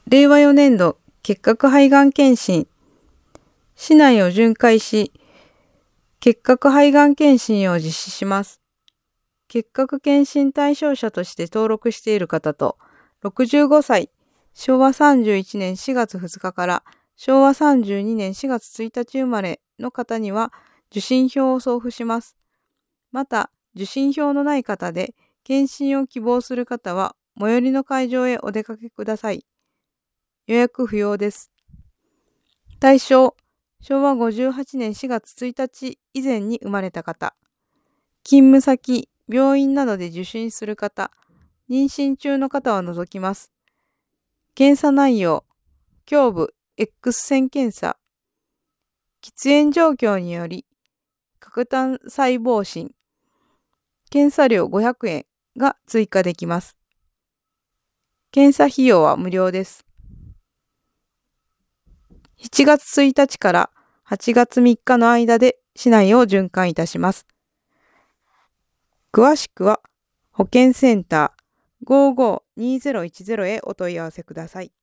令和4年度結核肺がん検診。市内を巡回し、結核肺がん検診を実施します。結核検診対象者として登録している方と、65歳、昭和31年4月2日から昭和32年4月1日生まれの方には受診票を送付します。また、受診票のない方で検診を希望する方は、最寄りの会場へお出かけください。予約不要です。対象、昭和58年4月1日以前に生まれた方、勤務先、病院などで受診する方、妊娠中の方を除きます。検査内容、胸部 X 線検査、喫煙状況により、角炭細胞診、検査料500円が追加できます。検査費用は無料です。7月1日から8月3日の間で市内を巡回いたします。詳しくは保健センター552010へお問い合わせください。